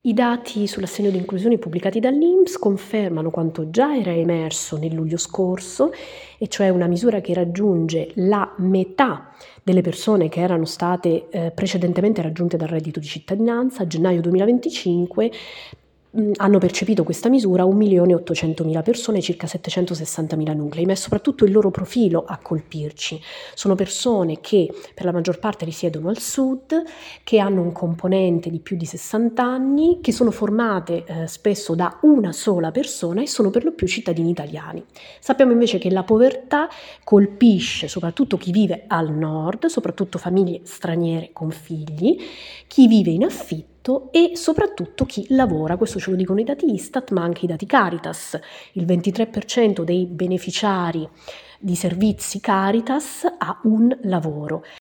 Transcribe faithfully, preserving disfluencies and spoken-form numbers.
I dati sull'assegno di inclusione pubblicati dall'I N P S confermano quanto già era emerso nel luglio scorso, e cioè una misura che raggiunge la metà delle persone che erano state eh, precedentemente raggiunte dal reddito di cittadinanza. A gennaio duemilaventicinque mh, hanno percepito questa misura un milione e ottocentomila persone, circa settecentosessantamila nuclei, ma è soprattutto il loro profilo a colpirci. Sono persone che per la maggior parte risiedono al sud, che hanno un componente di più di sessanta anni, che sono formate eh, spesso da una sola persona e sono per lo più cittadini italiani. Sappiamo invece che la povertà colpisce soprattutto chi vive al nord, soprattutto famiglie straniere con figli, chi vive in affitto e soprattutto chi lavora. Questo ce lo dicono i dati Istat, ma anche i dati Caritas. Il ventitré per cento dei beneficiari di servizi Caritas ha un lavoro.